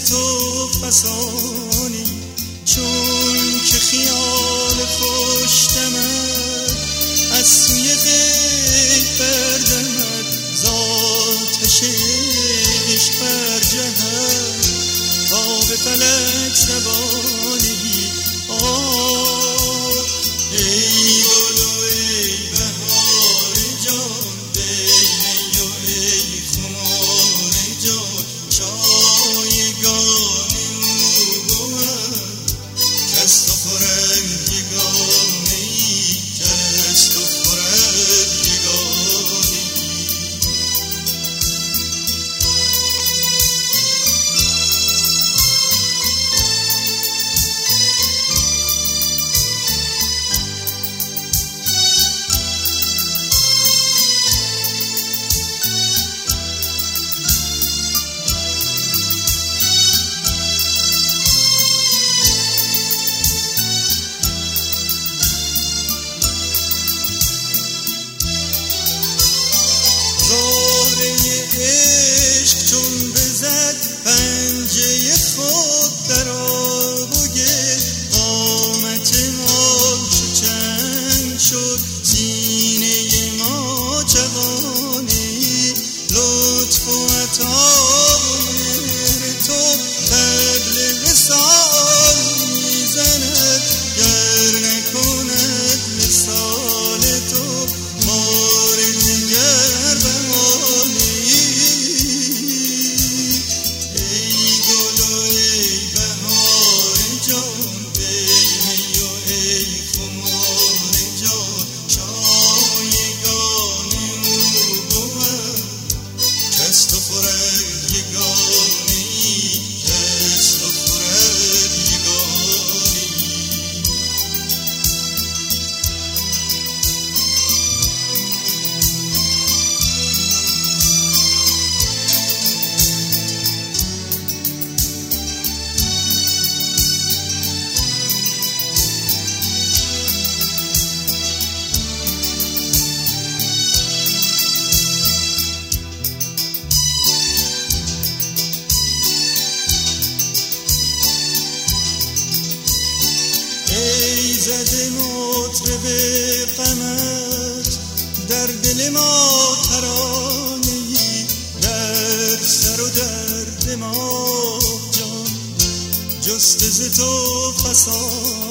تو فسانی، چون که خیال خوشتمد از سوی غیب بردمد، ذاتش عشق برجهد تا به فلک زبانی. ای گل و ای بهار جان، بینی و ای خمار جان، شایگانی او بود کس تو خورد یگانی، کس تو خورد یگانی. عشق چون بزد پنجه خود در آب و گل، قامت ما چو چنگ شد سینه ما چغانی. لطف و عطا و مهر تو طبل وصال میزند، گر نکند وصال تو بار دیگر بمانی. ای زده مطرب غمت در دل ما ترانه‌ای، در سر و در دماغ جان جست ز تو فسانه‌ای.